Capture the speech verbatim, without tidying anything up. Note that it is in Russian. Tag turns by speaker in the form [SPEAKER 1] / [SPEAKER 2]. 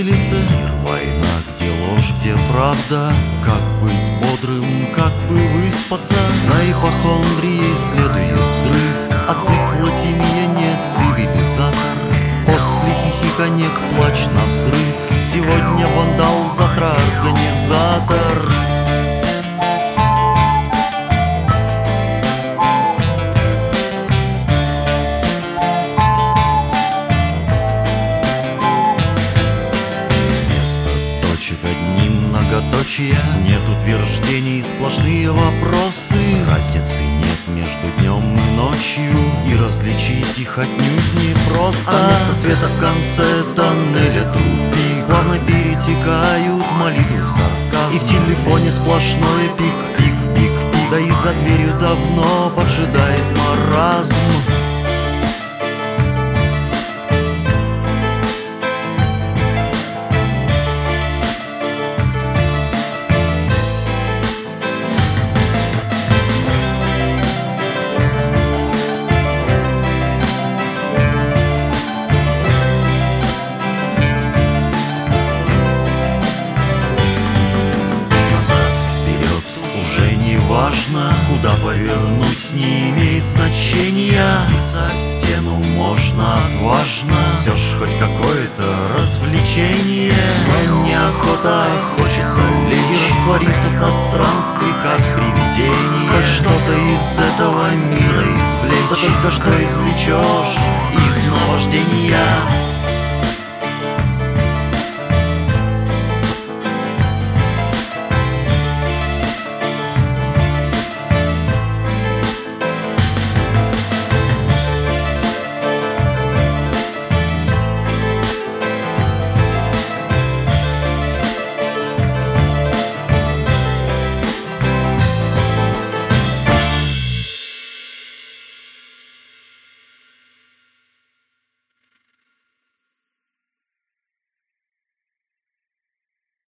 [SPEAKER 1] виселице. Мир, война, где ложь, где правда. Как быть бодрым, как бы выспаться? За ипохондрией следует взрыв, а циклотимия не цивилизатор. После хихиканек плач на взрыв. Сегодня вандал, завтра организатор. Одни многоточия, нет утверждений, сплошные вопросы. Разницы нет между днем и ночью, и различить их отнюдь не просто. А место света в конце тоннеля тупик. Плавно перетекают молитвы в сарказм, и в телефоне сплошной пик-пик-пик-пик. Да и за дверью давно поджидает маразм. Важно, куда повернуть, не имеет значения. Биться о стену можно отважно, все ж хоть какое-то развлечение. Но неохота, хочется лечь и раствориться в пространстве, как привидение. Хоть что-то из этого мира извлечь, да только что извлечешь из наваждения.